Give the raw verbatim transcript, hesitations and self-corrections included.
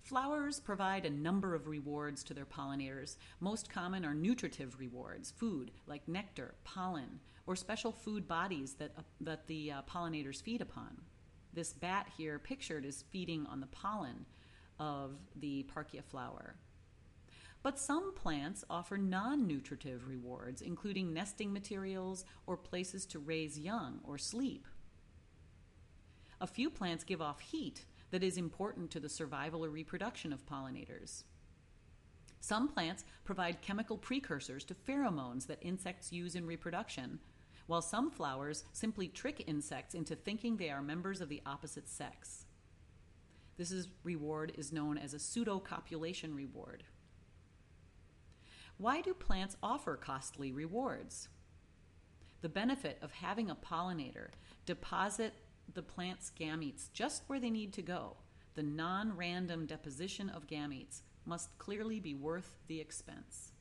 Flowers provide a number of rewards to their pollinators. Most common are nutritive rewards, food like nectar, pollen, or special food bodies that, uh, that the uh, pollinators feed upon. This bat here pictured is feeding on the pollen of the Parkia flower. But some plants offer non-nutritive rewards, including nesting materials or places to raise young or sleep. A few plants give off heat that is important to the survival or reproduction of pollinators. Some plants provide chemical precursors to pheromones that insects use in reproduction, while some flowers simply trick insects into thinking they are members of the opposite sex. This is, reward is known as a pseudocopulation reward. Why do plants offer costly rewards? The benefit of having a pollinator deposit the plant's gametes just where they need to go, the non-random deposition of gametes, must clearly be worth the expense.